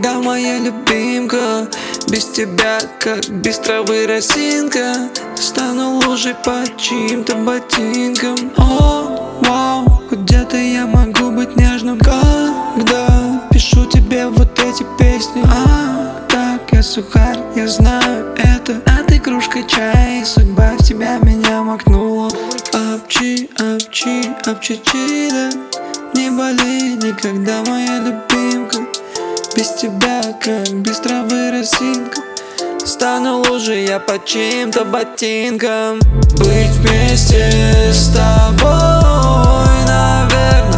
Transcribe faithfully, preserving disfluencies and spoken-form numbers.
никогда, моя любимка. Без тебя, как без травы росинка. Стану лужей под чьим-то ботинком. О, вау, где-то я могу быть нежным, когда пишу тебе вот эти песни. А, так, я сухарь, я знаю это. А ты кружка чая, судьба в тебя меня макнула. Апчи, апчи, апчи, да. Не болей никогда, моя любимка. Без тебя, как без травы росинка. Стану лужей я под чьим-то ботинком. Быть вместе с тобой, наверное,